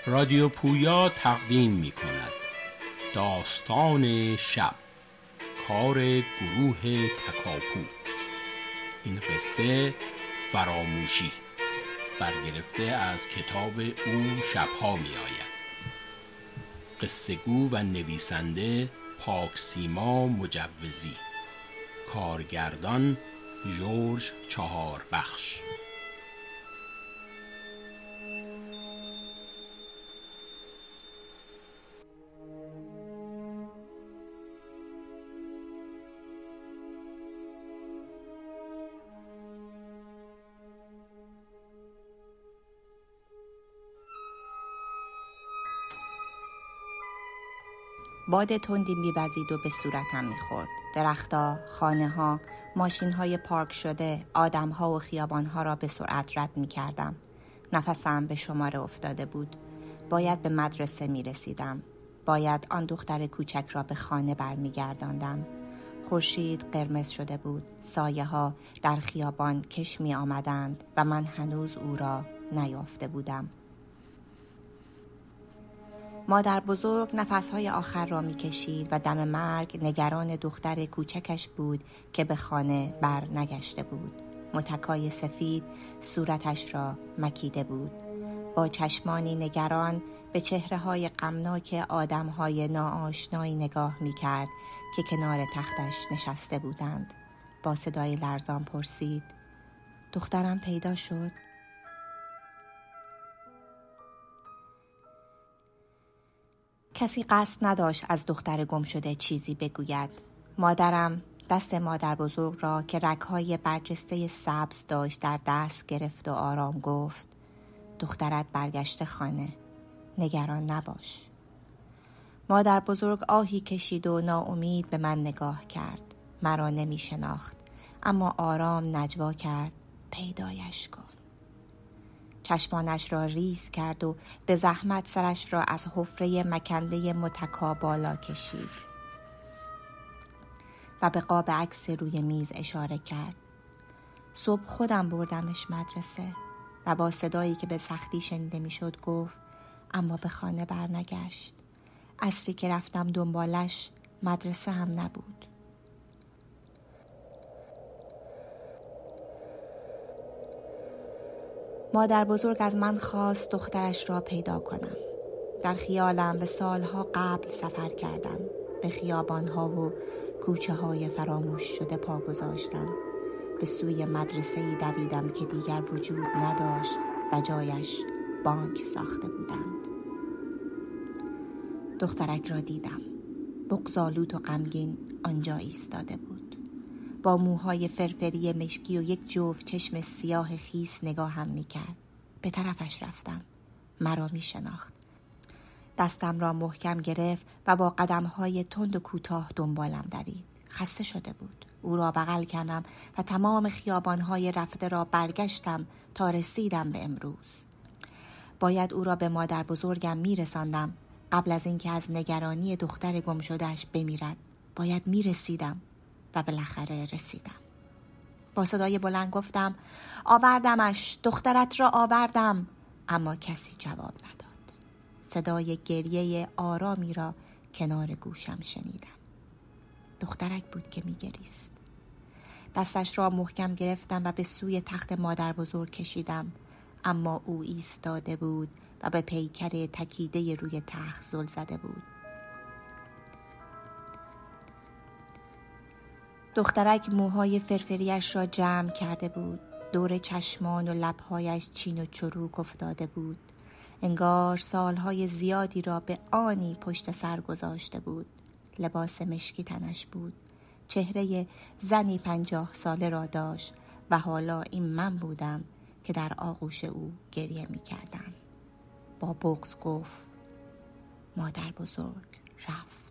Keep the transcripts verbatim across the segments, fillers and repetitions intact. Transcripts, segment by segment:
رادیو پویا تقدیم می کند داستان شب، کار گروه تکاپو. این قصه فراموشی برگرفته از کتاب او شبها می آید. قصه گو و نویسنده پاکسیما مجوزی، کارگردان جورج چهاربخش. باد تندی می‌وزید و به صورتم می‌خورد. درخت‌ها، خانه‌ها، ماشین‌های پارک شده، آدم‌ها و خیابان‌ها را به سرعت رد می‌کردم. نفسم به شماره افتاده بود. باید به مدرسه می‌رسیدم. باید آن دختر کوچک را به خانه برمیگرداندم. خورشید قرمز شده بود. سایه‌ها در خیابان کش می‌آمدند و من هنوز او را نیافته بودم. مادر بزرگ نفسهای آخر را می کشید و دم مرگ نگران دختر کوچکش بود که به خانه بر نگشته بود. متکای سفید صورتش را مکیده بود. با چشمانی نگران به چهره‌های غمناک آدم‌های ناآشنایی نگاه می کرد که کنار تختش نشسته بودند. با صدای لرزان پرسید: دخترم پیدا شد؟ کسی قصد نداشت از دختر گم شده چیزی بگوید. مادرم دست مادر بزرگ را که رگ‌های برجسته سبز داشت در دست گرفت و آرام گفت: دخترت برگشته خانه، نگران نباش. مادر بزرگ آهی کشید و ناامید به من نگاه کرد. مرا نمی شناخت، اما آرام نجوا کرد: پیدایش کن. چشمانش را ریز کرد و به زحمت سرش را از حفره مکنده متکا بالا کشید و به قاب عکس روی میز اشاره کرد. صبح خودم بردمش مدرسه و با صدایی که به سختی شنیده میشد گفت: اما به خانه برنگشت. عصری که رفتم دنبالش مدرسه هم نبود. مادر بزرگ از من خواست دخترش را پیدا کنم. در خیالم به سالها قبل سفر کردم. به خیابانها و کوچه های فراموش شده پا گذاشتم. به سوی مدرسه‌ای دویدم که دیگر وجود نداشت و جایش بانک ساخته بودند. دخترک را دیدم. بغض‌آلود و غمگین آنجا ایستاده بود. با موهای فرفری مشکی و یک جفت چشم سیاه خیس نگاهم می‌کرد. به طرفش رفتم. مرا می‌شناخت. دستم را محکم گرفت و با قدم‌های تند و کوتاه دنبالم دوید. خسته شده بود. او را بغل کردم و تمام خیابان‌های رفته را برگشتم تا رسیدم به امروز. باید او را به مادر بزرگم می‌رساندم قبل از اینکه از نگرانی دختر گم شده‌اش بمیرد. باید می‌رسیدم و بالاخره رسیدم. با صدای بلند گفتم: آوردمش، دخترت را آوردم. اما کسی جواب نداد. صدای گریه آرامی را کنار گوشم شنیدم. دخترک بود که می‌گریست. دستش را محکم گرفتم و به سوی تخت مادر بزرگ کشیدم، اما او ایستاده بود و به پیکر تکیده روی تخت زل زده بود. دخترک موهای فرفریش را جمع کرده بود. دور چشمان و لبهایش چین و چروک افتاده بود. انگار سالهای زیادی را به آنی پشت سر گذاشته بود. لباس مشکی تنش بود. چهره زنی پنجاه ساله را داشت و حالا این من بودم که در آغوش او گریه می کردم. با بغض گفت: مادر بزرگ رفت.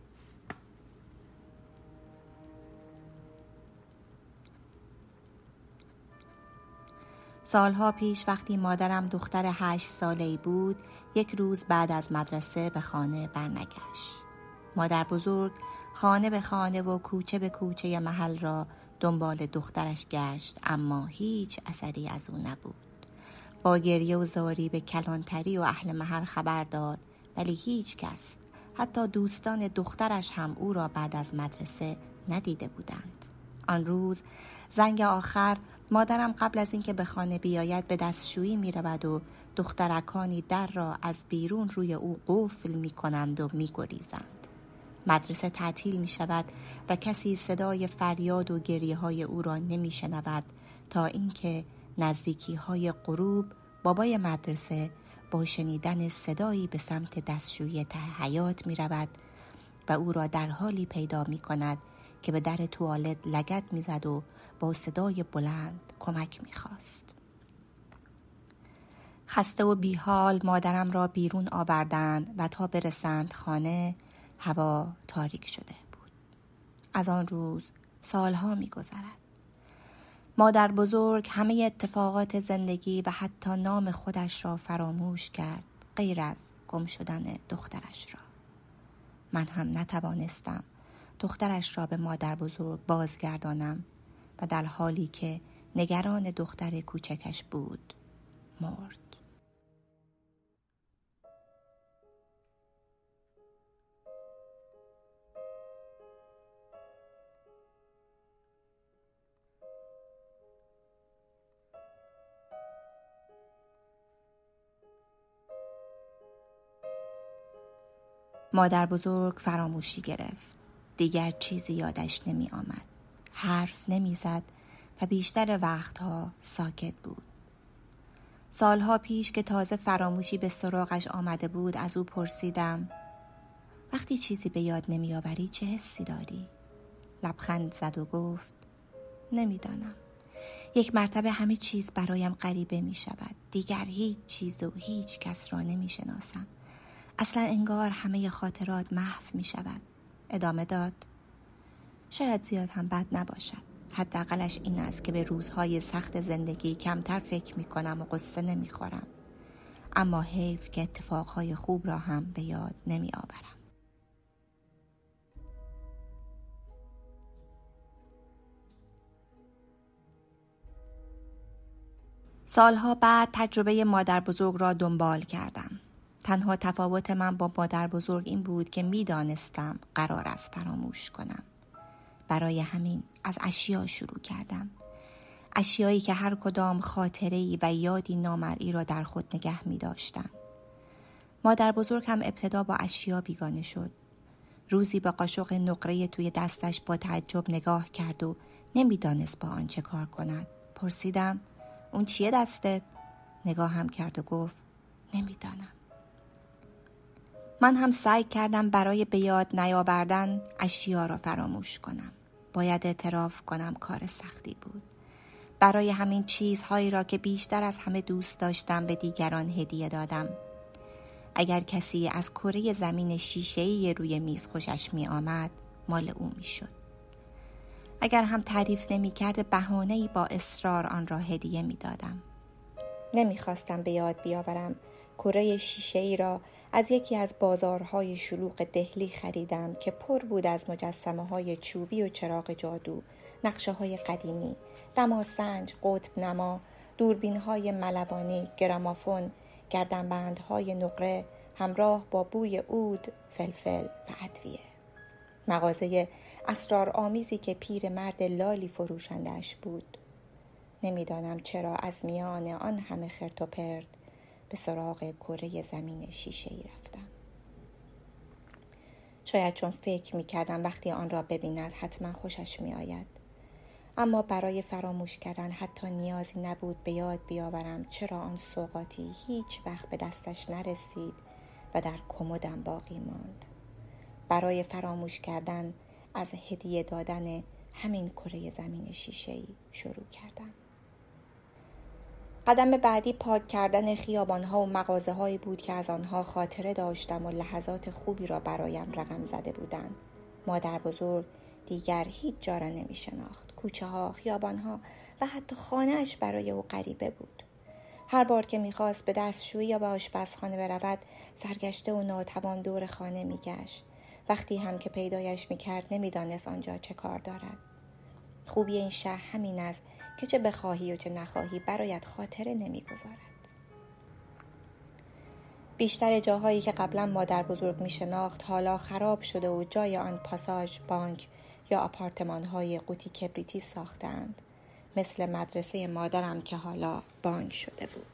سالها پیش وقتی مادرم دختر هشت ساله‌ای بود، یک روز بعد از مدرسه به خانه برنگشت. مادر بزرگ خانه به خانه و کوچه به کوچه محل را دنبال دخترش گشت، اما هیچ اثری از او نبود. با گریه و زاری به کلانتری و اهل محل خبر داد، ولی هیچ کس، حتی دوستان دخترش هم او را بعد از مدرسه ندیده بودند. آن روز زنگ آخر مادرم قبل از اینکه به خانه بیاید به دستشویی می رود و دخترکانی در را از بیرون روی او قفل می کنند و می گریزند. مدرسه تعطیل می شود و کسی صدای فریاد و گریه های او را نمی شنود تا اینکه نزدیکی های غروب بابای مدرسه با شنیدن صدایی به سمت دستشویی ته حیاط می رود و او را در حالی پیدا می کند که به در توالت لگد می زد و با صدای بلند کمک می خواست. خسته و بیحال مادرم را بیرون آوردند و تا برسند خانه هوا تاریک شده بود. از آن روز سالها می گذرد. مادر بزرگ همه اتفاقات زندگی و حتی نام خودش را فراموش کرد، غیر از گم شدن دخترش را. من هم نتوانستم دخترش را به مادر بزرگ بازگردانم و در حالی که نگران دختر کوچکش بود مرد. مادر بزرگ فراموشی گرفت. دیگر چیزی یادش نمی آمد. حرف نمی زد و بیشتر وقتها ساکت بود. سالها پیش که تازه فراموشی به سراغش آمده بود از او پرسیدم: وقتی چیزی به یاد نمی آوری چه حسی داری؟ لبخند زد و گفت: نمیدانم. یک مرتبه همه چیز برایم غریبه می شود. دیگر هیچ چیز و هیچ کس را نمی شناسم. اصلا انگار همه خاطرات محو می شود. ادامه داد: شاید زیاد هم بد نباشد. حداقلش این است که به روزهای سخت زندگی کمتر فکر می کنم و قصه نمی خورم. اما حیف که اتفاقهای خوب را هم به یاد نمی آورم. سالها بعد تجربه مادر بزرگ را دنبال کردم. تنها تفاوت من با مادر بزرگ این بود که می دانستم قرار است فراموش کنم. برای همین از اشیا شروع کردم. اشیایی که هر کدام خاطره‌ای و یادی نامرئی را در خود نگه می داشتند. مادر بزرگ هم ابتدا با اشیا بیگانه شد. روزی با قاشق نقره توی دستش با تعجب نگاه کرد و نمی دانست با آن چه کار کند. پرسیدم: اون چیه دستت؟ نگاه هم کرد و گفت: نمیدانم. من هم سعی کردم برای به یاد نیاوردن اشیا را فراموش کنم. باید اعتراف کنم کار سختی بود. برای همین چیزهایی را که بیشتر از همه دوست داشتم به دیگران هدیه دادم. اگر کسی از کره زمین شیشه‌ای روی میز خوشش می آمد، مال او می شد. اگر هم تعریف نمی کرد، بهانه‌ای با اصرار آن را هدیه می دادم. نمی خواستم به یاد بیاورم کره شیشه‌ای را از یکی از بازارهای شلوغ دهلی خریدم که پر بود از مجسمه‌های چوبی و چراغ جادو، نقشه‌های قدیمی، دماسنج، قطب نما، دوربین‌های ملوانی، گرامافون، گردنبندهای نقره همراه با بوی عود، فلفل و ادویه. مغازه اسرارآمیزی که پیرمرد لالی فروشندش بود. نمیدانم چرا از میان آن همه خرت و پرت به سراغ کره زمین شیشه‌ای رفتم. شاید چون فکر می‌کردم وقتی آن را ببیند حتما خوشش می‌آید. اما برای فراموش کردن حتی نیازی نبود به یاد بیاورم چرا آن سوغاتی هیچ وقت به دستش نرسید و در کمدم باقی ماند. برای فراموش کردن از هدیه دادن همین کره زمین شیشه‌ای شروع کردم. قدم بعدی پاک کردن خیابان‌ها و مغازه‌هایی بود که از آنها خاطره داشتم و لحظات خوبی را برایم رقم زده بودند. مادر بزرگ دیگر هیچ جا را نمی شناخت. کوچه‌ها، خیابان‌ها و حتی خانه‌اش برای او غریبه بود. هر بار که می‌خواست به دستشویی یا به آشپزخانه برود، سرگشته و ناتوان دور خانه می‌گشت. وقتی هم که پیدایش می‌کرد نمی‌دانست آنجا چه کار دارد. خوبی این شهر همین است که چه بخواهی و چه نخواهی برایت خاطره نمی‌گذارد. بیشتر جاهایی که قبلا مادر بزرگ می شناخت حالا خراب شده و جای آن پاساژ، بانک یا آپارتمان‌های قوطی کبریتی ساختند. مثل مدرسه مادرم که حالا بانک شده بود.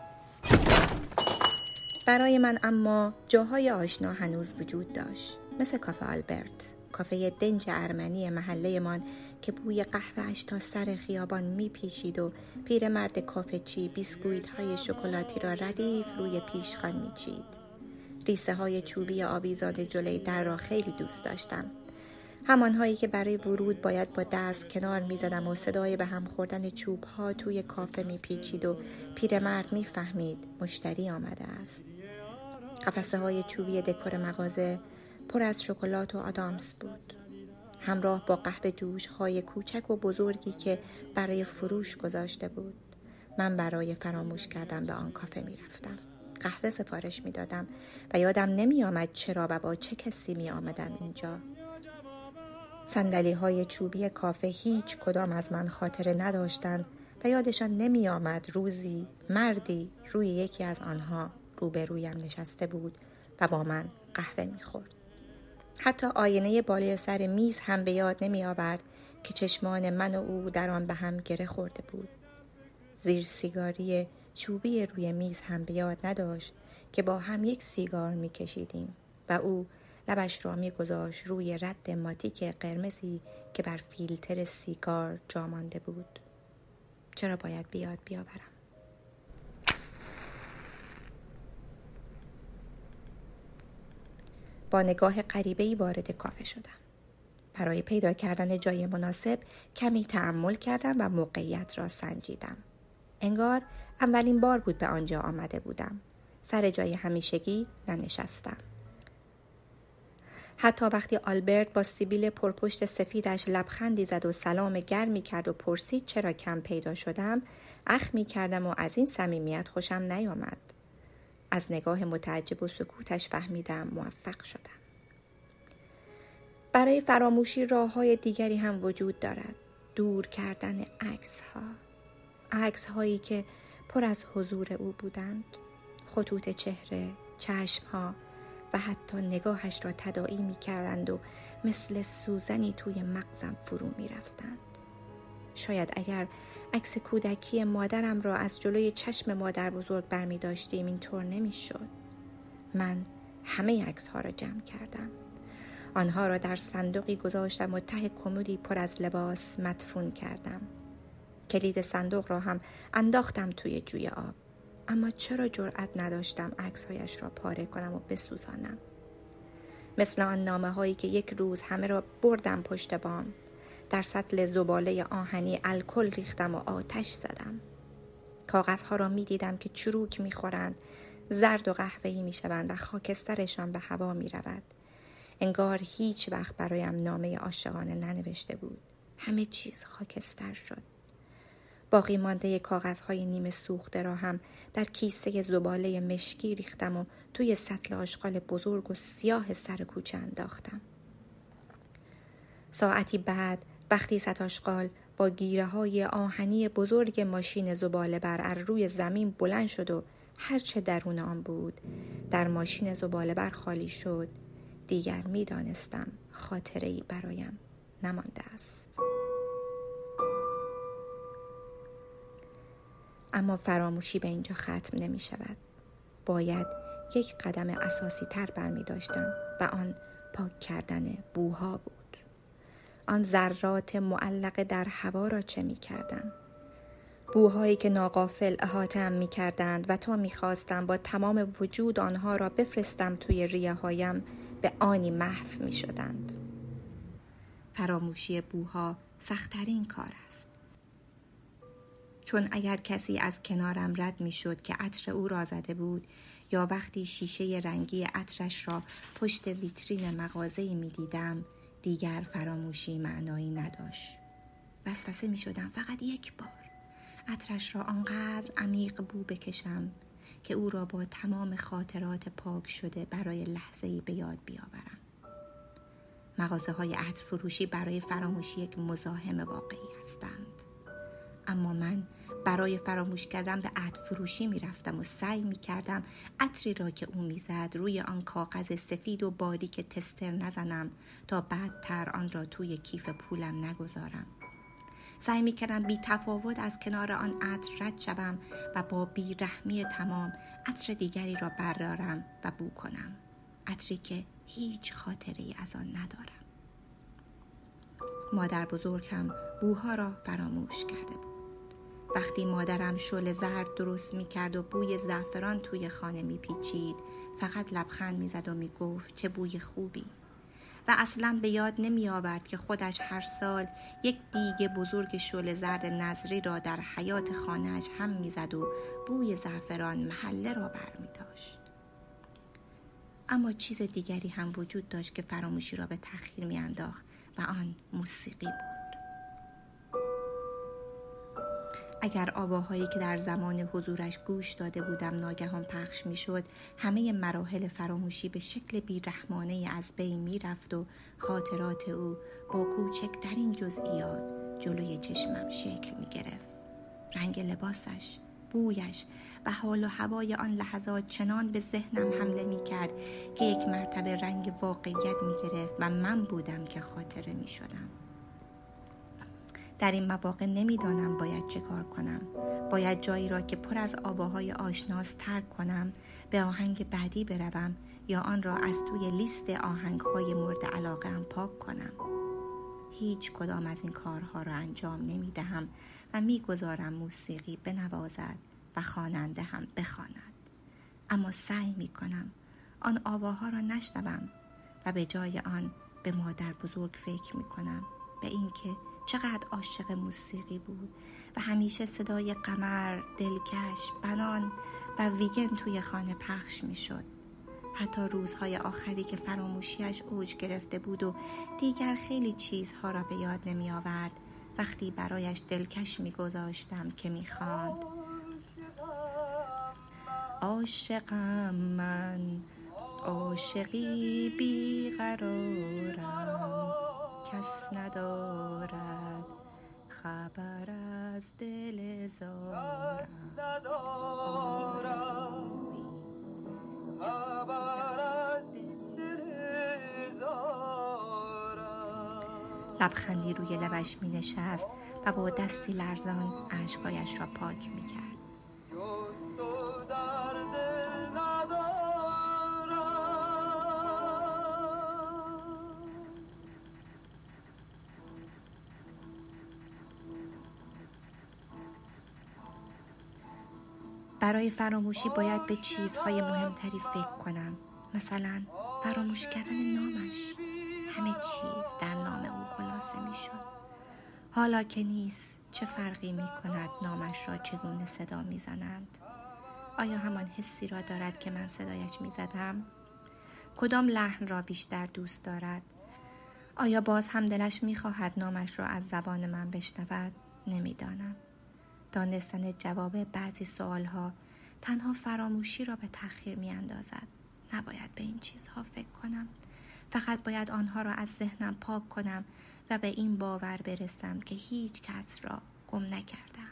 برای من اما جاهای آشنا هنوز وجود داشت. مثل کافه آلبرت، کافه دنج ارمنی محله من که بوی قهوه‌اش تا سر خیابان میپیچید و پیرمرد کافه چی بیسکویت های شکلاتی را ردیف روی پیشخوان میچید. ریسه های چوبی آویزان جلوی در را خیلی دوست داشتم. همانهایی که برای ورود باید با دست کنار میزدم و صدای به هم خوردن چوب ها توی کافه میپیچید و پیرمرد میفهمید مشتری آمده است. قفسه های چوبی دکور مغازه پر از شکلات و آدامس بود، همراه با قهوه جوش های کوچک و بزرگی که برای فروش گذاشته بود. من برای فراموش کردن به آن کافه می رفتم. قهوه سفارش می دادم و یادم نمی آمد چرا و با چه کسی می آمدم اینجا. صندلی های چوبی کافه هیچ کدام از من خاطره نداشتند و یادشان نمی آمد روزی مردی روی یکی از آنها روبرویم نشسته بود و با من قهوه می خورد. حتی آینه بالای سر میز هم به یاد نمی آورد که چشمان من و او در آن به هم گره خورده بود. زیر سیگاری چوبی روی میز هم به یاد نداشت که با هم یک سیگار می کشیدیم و او لبش را می گذاشت روی رد ماتیک قرمزی که بر فیلتر سیگار جا مانده بود. چرا باید بیاد بیاورم؟ با نگاه غریبه‌ای وارد کافه شدم. برای پیدا کردن جای مناسب کمی تأمل کردم و موقعیت را سنجیدم. انگار اولین بار بود به آنجا آمده بودم. سر جای همیشگی ننشستم. حتی وقتی آلبرت با سیبیل پرپشت سفیدش لبخندی زد و سلام گرمی کرد و پرسید چرا کم پیدا شدم، اخ می کردم و از این صمیمیت خوشم نیامد. از نگاه متعجب و سکوتش فهمیدم موفق شدم. برای فراموشی راه‌های دیگری هم وجود دارد. دور کردن عکس‌ها. عکس‌هایی که پر از حضور او بودند. خطوط چهره، چشم‌ها و حتی نگاهش را تداعی می‌کردند و مثل سوزنی توی مغزم فرو می‌رفتند. شاید اگر عکس کودکی مادرم را از جلوی چشم مادر بزرگ برمی داشتیم اینطور نمی شد. من همه عکس ها را جمع کردم. آنها را در صندوقی گذاشتم و ته کمدی پر از لباس مدفون کردم. کلید صندوق را هم انداختم توی جوی آب. اما چرا جرأت نداشتم عکس هایش را پاره کنم و بسوزانم؟ مثل آن نامه هایی که یک روز همه را بردم پشت بام. در سطل زباله آهنی الکل ریختم و آتش زدم. کاغذها را می دیدم که چروک می خورند، زرد و قهوه‌ای می شوند و خاکسترشان به هوا می رود. انگار هیچ وقت برایم نامه عاشقانه ننوشته بود. همه چیز خاکستر شد. باقی مانده کاغذهای نیمه سوخته را هم در کیسه زباله مشکی ریختم و توی سطل آشغال بزرگ و سیاه سر کوچه انداختم. ساعتی بعد وقتی سطل آشغال با گیره های آهنی بزرگ ماشین زباله بر روی زمین بلند شد و هرچه درون آن بود در ماشین زباله بر خالی شد، دیگر می دانستم خاطره‌ای برایم نمانده است. اما فراموشی به اینجا ختم نمی شود. باید یک قدم اساسی تر برمی داشتم و آن پاک کردن بوها بود. آن ذرات معلق در هوا را چه می کردم؟ بوهایی که ناغافل احاطه‌ام می کردند و تا می خواستم با تمام وجود آنها را بفرستم توی ریه هایم به آنی محو می شدند. فراموشی بوها سخت‌ترین کار است. چون اگر کسی از کنارم رد می شد که عطر او را زده بود یا وقتی شیشه رنگی عطرش را پشت ویترین مغازه‌ای می دیدم، دیگر فراموشی معنایی نداشت. وسوسه می شدم فقط یک بار عطرش را آنقدر عمیق بو بکشم که او را با تمام خاطرات پاک شده برای لحظه‌ای به یاد بیاورم. مغازه های عطر فروشی برای فراموشی یک مزاحم واقعی هستند. اما من برای فراموش کردن به عطر فروشی می رفتم و سعی می کردم عطری را که او می زد روی آن کاغذ سفید و باریک تستر نزنم تا بعدتر آن را توی کیف پولم نگذارم. سعی می کردم بی تفاوت از کنار آن عطر رد شوم و با بی رحمی تمام عطر دیگری را بردارم و بو کنم. عطری که هیچ خاطره‌ای از آن ندارم. مادر بزرگم بوها را فراموش کرده بود. وقتی مادرم شل زرد درست می کرد و بوی زعفران توی خانه می پیچید، فقط لبخند می زد و می گفت چه بوی خوبی. و اصلا به یاد نمی آورد که خودش هر سال یک دیگ بزرگ شل زرد نظری را در حیاط خانهش هم می زد و بوی زعفران محله را بر می داشت. اما چیز دیگری هم وجود داشت که فراموشی را به تأخیر می انداخت و آن موسیقی بود. اگر آواهایی که در زمان حضورش گوش داده بودم ناگهان پخش می شد، همه مراحل فراموشی به شکل بیرحمانه از بین می رفت و خاطرات او با کوچکترین جزئیات جلوی چشمم شکل می گرفت. رنگ لباسش، بویش و حال و هوای آن لحظات چنان به ذهنم حمله می کرد که یک مرتبه رنگ واقعیت می گرفت و من بودم که خاطره می شدم. در این مواقع نمیدانم باید چه کار کنم. باید جایی را که پر از آواهای آشناس ترک کنم، به آهنگ بعدی بروم یا آن را از توی لیست آهنگهای مورد علاقه‌ام پاک کنم. هیچ کدام از این کارها را انجام نمی دهم و می گذارم موسیقی بنوازد و خواننده هم بخواند. اما سعی می کنم آن آواها را نشنوم و به جای آن به مادر بزرگ فکر می کنم، به اینکه چقدر عاشق موسیقی بود و همیشه صدای قمر، دلکش، بنان و ویگن توی خانه پخش می شد. حتی روزهای آخری که فراموشیش اوج گرفته بود و دیگر خیلی چیزها را به یاد نمی آورد، وقتی برایش دلکش می گذاشتم که می خواند: عاشقم من، عاشقی بیقرارم، کس ندارد خبر از دل زارم، آرزویی خبر از دل زارم. لبخندی روی لبش می نشست و با دستی لرزان اشکایش را پاک می کرد. برای فراموشی باید به چیزهای مهمتری فکر کنم، مثلا فراموش کردن نامش. همه چیز در نام او خلاصه می شد. حالا که نیست، چه فرقی می کند نامش را چگونه صدا می زنند؟ آیا همان حسی را دارد که من صدایش می زدم؟ کدام لحن را بیشتر دوست دارد؟ آیا باز هم دلش می خواهد نامش را از زبان من بشنود؟ نمی دانم. دانستن جواب بعضی سوالها تنها فراموشی را به تأخیر می اندازد. نباید به این چیزها فکر کنم. فقط باید آنها را از ذهنم پاک کنم و به این باور برسم که هیچ کس را گم نکردم.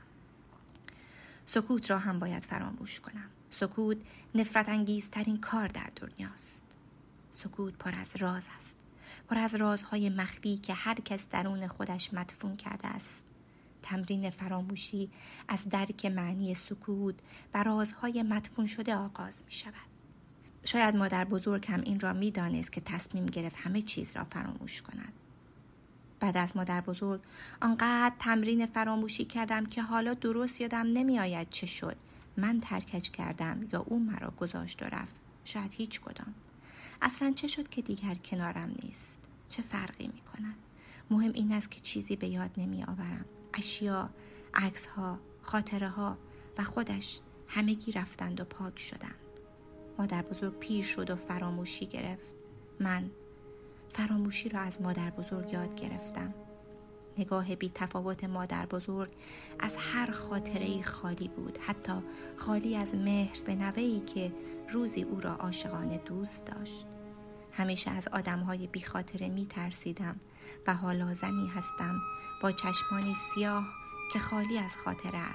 سکوت را هم باید فراموش کنم. سکوت نفرت انگیزترین کار در دنیاست. سکوت پر از راز است. پر از رازهای مخفی که هر کس درون خودش مدفون کرده است. تمرین فراموشی از درک معنی سکوت و رازهای مدفون شده آغاز می شود. شاید مادر بزرگ هم این را می دانست که تصمیم گرفت همه چیز را فراموش کند. بعد از مادر بزرگ آنقدر تمرین فراموشی کردم که حالا درست یادم نمی آید چه شد. من ترکش کردم یا او مرا گذاشت و رفت. شاید هیچ کدام. اصلا چه شد که دیگر کنارم نیست؟ چه فرقی می کند؟ مهم این است که چیزی به یاد نمی آورم. اشیا، عکس‌ها، خاطره‌ها و خودش همگی رفتند و پاک شدند. مادر بزرگ پیر شد و فراموشی گرفت. من فراموشی را از مادر بزرگ یاد گرفتم. نگاه بی تفاوت مادر بزرگ از هر خاطره‌ای خالی بود، حتی خالی از مهر به نوه‌ای که روزی او را عاشقانه دوست داشت. همیشه از آدم‌های بی خاطره می ترسیدم و حالا زنی هستم با چشمانی سیاه که خالی از خاطره است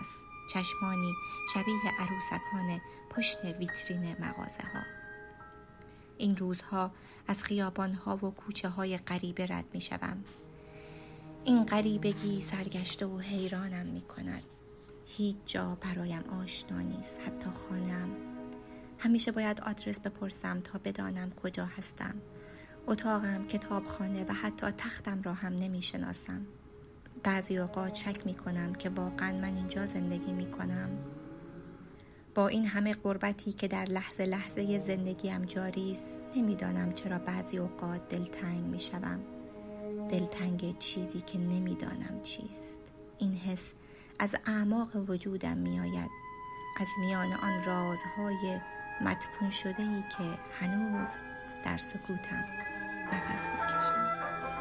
چشمانی شبیه عروسکان پشت ویترین مغازه ها. این روزها از خیابان ها و کوچه های غریبه رد می شوم. این غریبگی سرگشته و حیرانم می کند. هیچ جا برایم آشنا نیست، حتی خانه‌ام. همیشه باید آدرس بپرسم تا بدانم کجا هستم. اتاقم، کتابخانه و حتی تختم را هم نمی شناسم. بعضی اوقات شک می کنم که واقعا من اینجا زندگی می کنم. با این همه غربتی که در لحظه لحظه زندگیم جاری است، نمیدانم چرا بعضی اوقات دلتنگ می شوم. دلتنگ چیزی که نمیدانم چیست. این حس از اعماق وجودم می آید، از میان آن رازهای مدفون شده‌ای که هنوز در سکوتم نفس می کشم.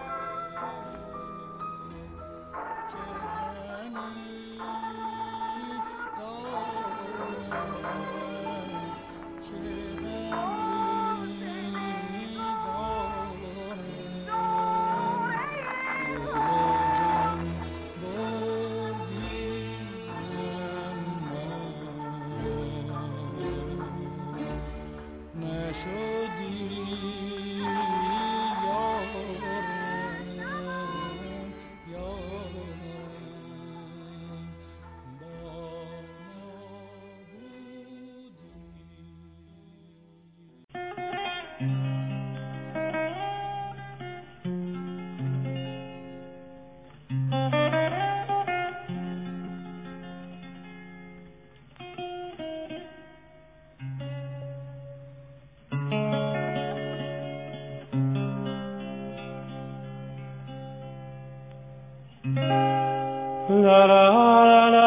La la la la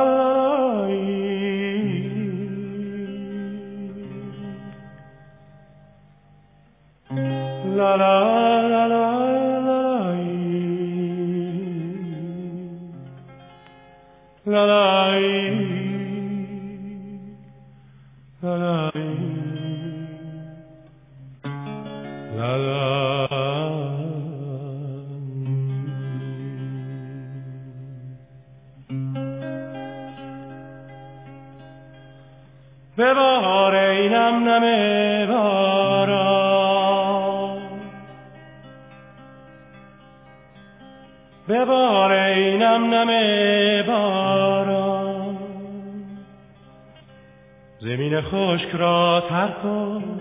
la la la la la la ببار اینم نم باران، ببار اینم نم باران، زمین خشک را تر کن،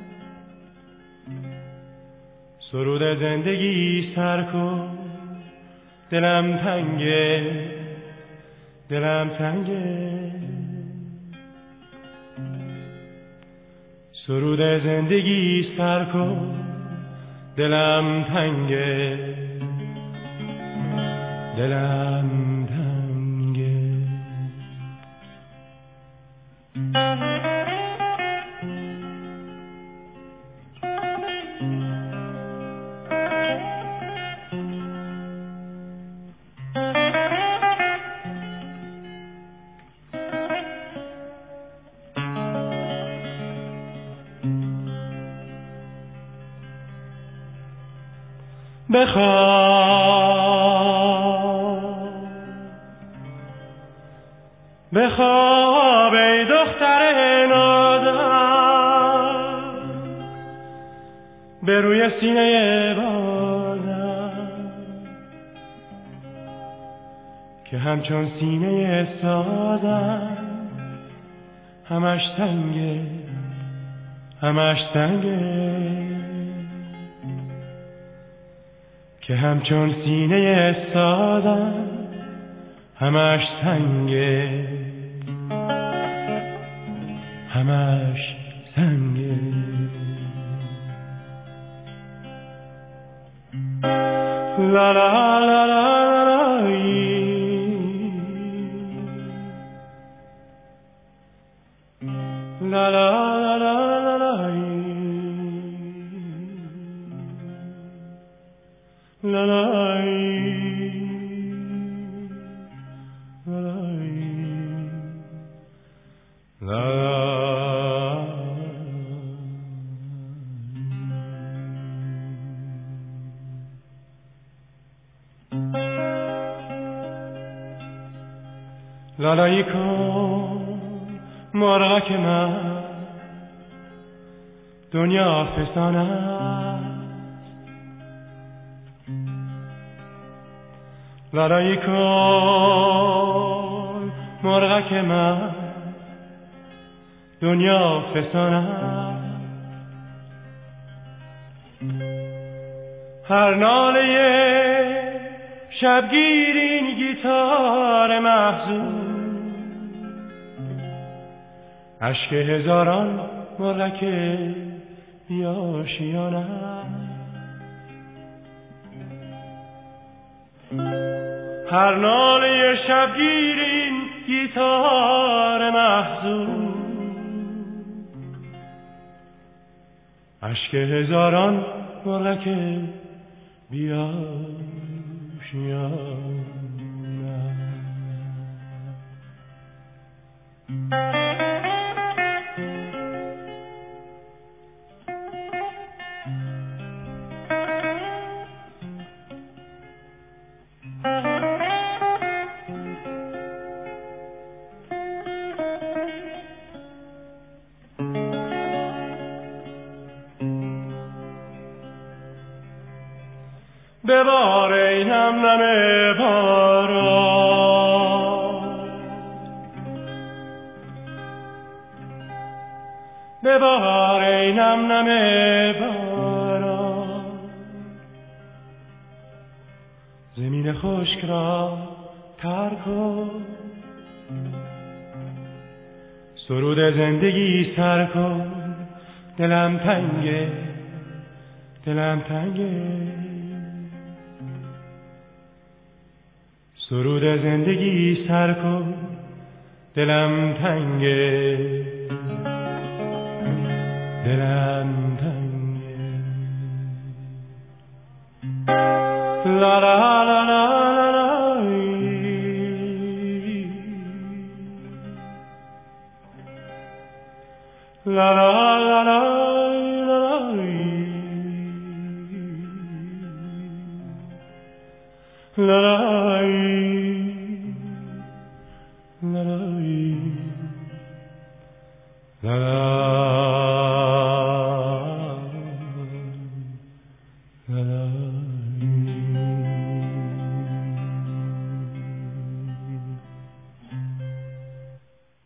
سرود زندگی سر کن. دلم تنگه، دلم تنگه، سرود زندگی سر کن. دلم تنگه، دلم تنگه. بخواب بخواب ای دختر نازم، به روی سینه بازم که همچون سینه سازم، همش تنگه، همش تنگه، که همچون سینه سازم، همش سنگه، همش سنگه. لا لا لا لا لا لا لا لا لا لالایی کن مرغک من، دنیا فسان است. لالایی کن مرغک من، دنیا فسان است. هر ناله شبگیر این گیتار محزون، اشک هزاران مرغک بی‌آشیان است. هر ناله شبگیر این گیتار محزون، اشک هزاران مرغک بی‌آشیان است. ببار ای نم نم باران، ببار ای نم نم باران، زمین خشک را تر کن، سرود زندگی سر کن. دلم تنگه دلم تنگه، سرود زندگی سر کن. دلم تنگه دلم تنگه. لا لا لا لا لا لا لا لا لا لا لا La la la la